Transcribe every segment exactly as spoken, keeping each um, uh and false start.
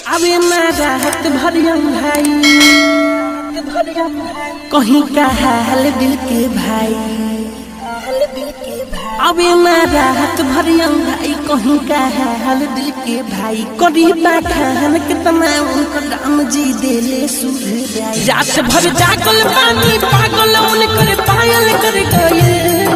अबे मारा हाथ भरियम भाई कहीं का हाल दिल के भाई अबे मारा हाथ भरियम भाई कहीं का हाल दिल के भाई करीबा खान कितना उनका दाम जी देले सुधराई रात भर जागल पानी पागल उनकर पायल कर गए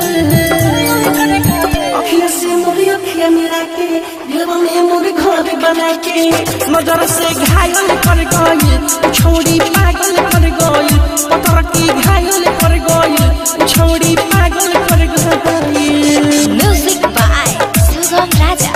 अखियाँ से मोरी अखियाँ मिला के दिलवा में मोर घर बना के नजर से घायल कर गई छोड़ी पागल कर गई पतर की घायल कर गई छोड़ी पागल कर गई। म्यूजिक बाय सुगम राजा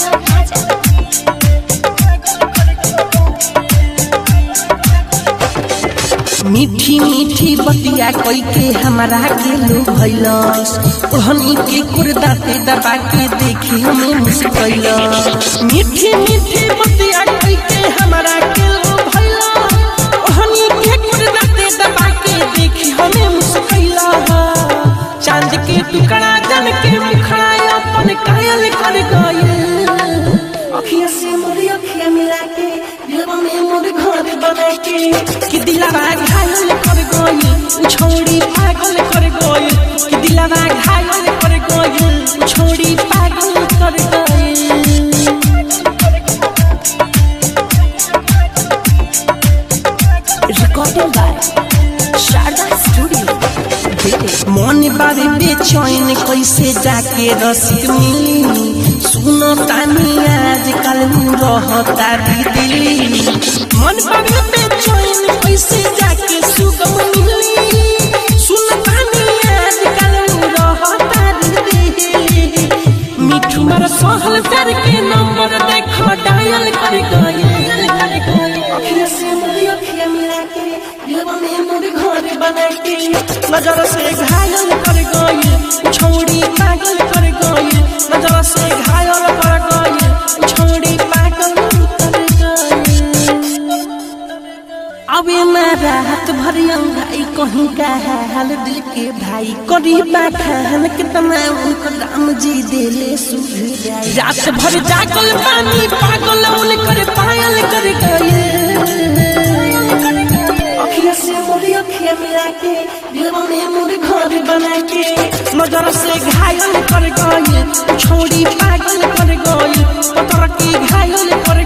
मीठी मीठी बतिया कोई के हमारा के लो भइलस ओहनी के कुर्दाते दबा के देखी हमें मुस्कइलस मीठी मीठी बतिया कोई के हमारा के लो भइलस ओहनी के कुर्दाते दबा के देखी हमें मुस्कइलस चांद के टुकड़ा जन के मुखड़ा अपन कायल कर गए अखियाँ से मोरी अखियाँ मिला के दिलवा में मोर घर बना के कि दिलवा घायल कर गई छोड़ी पागल कर गई कि दिलवा घायल कर गई छोड़ी पागल कर गई। रिकॉर्डिंग बाय शारदा स्टूडियो मन बारे बेचैन कैसे जाके रसिक मिली सुनो तानी आज कल रहता दिल्ली मन बारे बेचैन कैसे जाके सुगम मिली सुनो तानी आज कल रहता दिल्ली मिठू मर सहल कर के नंबर देखो डायल कर गए अखियाँ से मोरी अखियाँ मिला के दिलवा में मोर घर बना के नजर से घायल कर गई छोड़ी पागल कर गई नजर से घायल कर गई छोड़ी पागल कर गई। अबे मारा हाथ भरियम भाई कहीं का हाल दिल के भाई करीबा खान कितना उनका दाम जी देले सुधराई रात भर जागल पानी पागल उनकर पायल कर गए अखियाँ से मोरी अखियाँ मिला के दिलवा में मोर घर बना के नजर से घायल कर गई छोड़ी पागल कर गई पतर की घायल कर